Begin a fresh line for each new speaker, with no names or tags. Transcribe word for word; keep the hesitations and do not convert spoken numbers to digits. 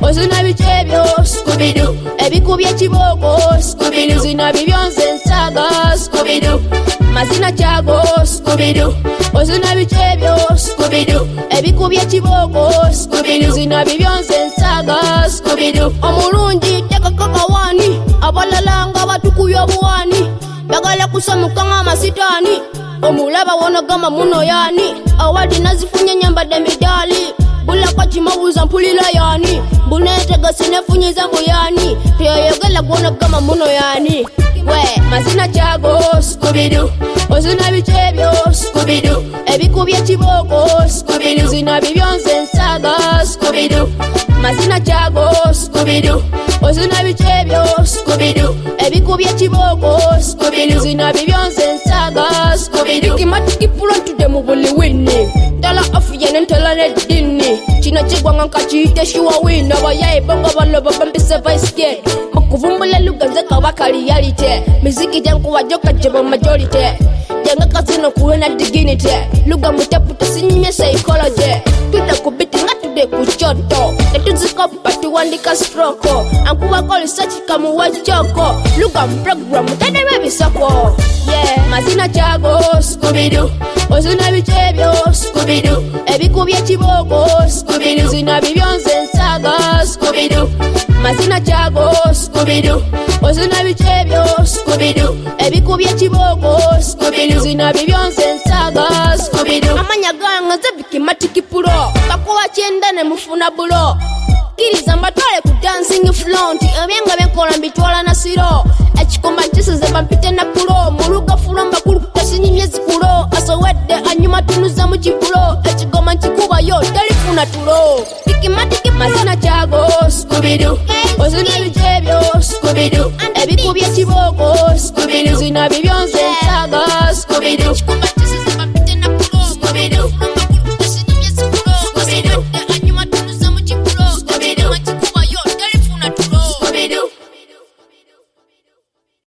ozina bichebyo Scooby-Doo ebikubye kiboko Scooby-Doo zina bibyonze nsaga Scooby-Doo mazina chago Scooby-Doo ozina bichebyo Scooby-Doo ebikubye kiboko Scooby-Doo zina bibyonze nsaga Scooby-Doo omulungi tekakaka wani abalala nga batukuyo buwani bagala kusamuka ng'amasitaani omulaba wonagama muno yani awadi nazifunye nyambadde midali bulako kimabuuza mpulira yani bunetega sinefunyiza mbuyani teyayogela gwonagama muno yani we mazina chago Scooby-Doo ozina bichebyo Scooby-Doo ebikubye kiboko Scooby-Doo zina bibyonze nsaga Scooby-Doo mazina chago Scooby-Doo ozina bichebyo Scooby-Doo ebikubye kiboko Scooby-Doo zina bibyonze nsaga Scooby-Doo kimatiki pulontude mu buli winni tala afuye n'entala n'eddini kino kigwanga nkakiyite shiwa wina bayaye bongo baloba bambise vice okuvumbula luganze kabaka reality miziki jankuwa joka jebo majority janga kasino kuwena dignity luga mutaputa sinyimye psychology tuda kubiti nga tude kuchoto tetuzikopa tuwandika stroko ankuwa koli sachi kamu wachoko luga mprogram tadebe bisoko yeah mazina chago Scooby-Doo ozina bichebyo Scooby-Doo ebikubye kiboko Scooby-Doo zina bibyonze nsaga Scooby-Doo mazina chago Scooby-Doo ozina bichebyo Scooby-Doo ebikubye kiboko Scooby-Doo zina bibyonze nsaga Scooby-Doo amanya ganga zebikimatiki pulo bakuwa kyenda ne mufuna bulo kiriza mbatwale ku dancing front ebyenga benkola mbitwala na siro ekikomba ntiseze bampite na pulo muluga fulamba kulu kutasinyimye zikulo asowedde anyuma tunuza mu kipulo ekigoma nkikuba yo telifuna tulo ikimatiki mazina chago Scooby-Doo ozina bichebyo Scooby-Doo ebikubye kiboko Scooby-Doo zina bibyonze nsaga Scooby-Doo